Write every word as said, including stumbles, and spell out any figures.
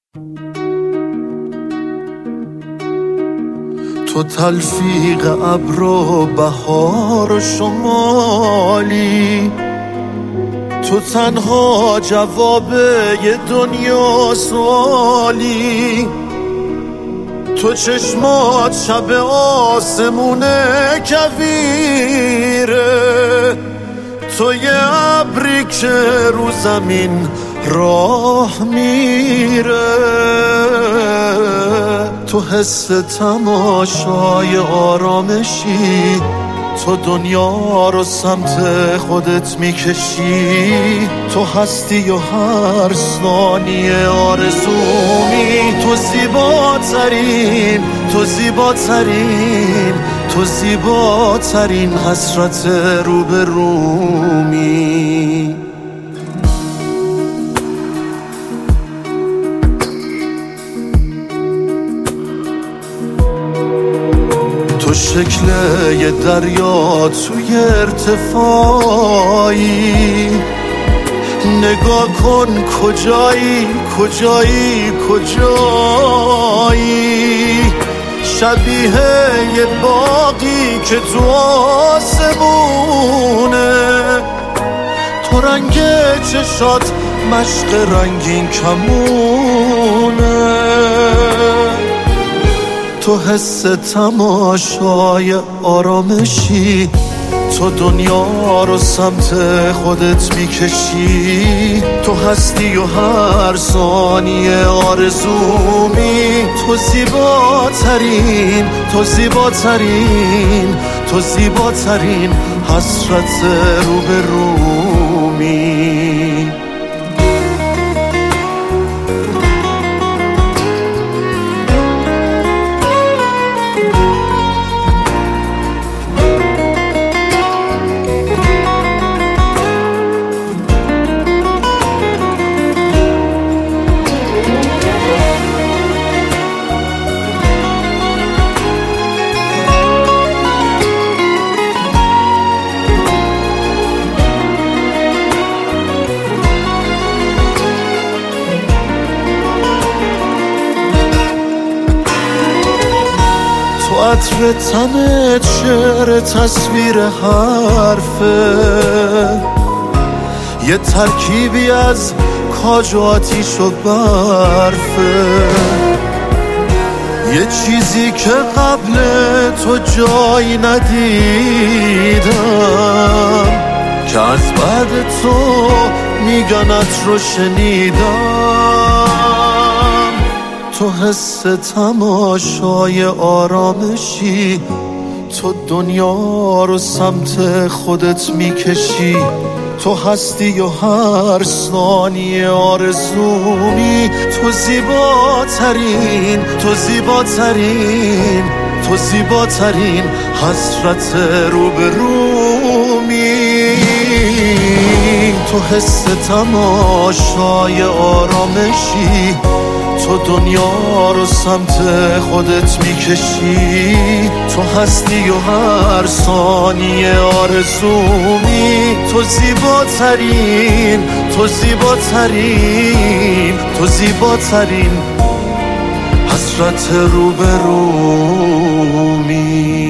تو تلفیق ابر و بهار و شمالی، تو تنها جواب یه دنیا سوالی، تو چشمات شب آسمون کویره، تو یه ابری که رو زمین راه میره، تو حس تماشای آرامشی، تو دنیا رو سمت خودت میکشی، تو هستی و هر ثانیه آرزومی، تو زیباترین، تو زیباترین، تو زیباترین حسرت روبرومی. تو شکل یه دریا توی ارتفاعی، نگاه کن کجایی کجایی کجایی، شبیه یه باغی که تو آسمونه، تو رنگ چشات مشق رنگین کمونه، تو حس تماشای آرامشی، تو دنیا رو سمت خودت میکشی، تو هستی و هر ثانیه آرزومی، تو زیباترین، تو زیباترین، تو زیباترین حسرت روبرومی. عطر تنت شعر تصویر حرفه، یه ترکیبی از کاج و آتیش و برفه، یه چیزی که قبل تو جایی ندیدم، که از بعد تو میگنت رو شنیدم، تو حس تماشای آرامشی، تو دنیا رو سمت خودت میکشی، تو هستی و هر ثانیه آرزومی، تو زیباترین، تو زیباترین، تو زیباترین حسرت روبرومی، تو حس تماشای آرامشی، تو دنیا رو سمت خودت میکشی، تو هستی و هر ثانیه آرزومی، تو زیباترین، تو زیباترین، تو زیباترین حسرت روبرومی.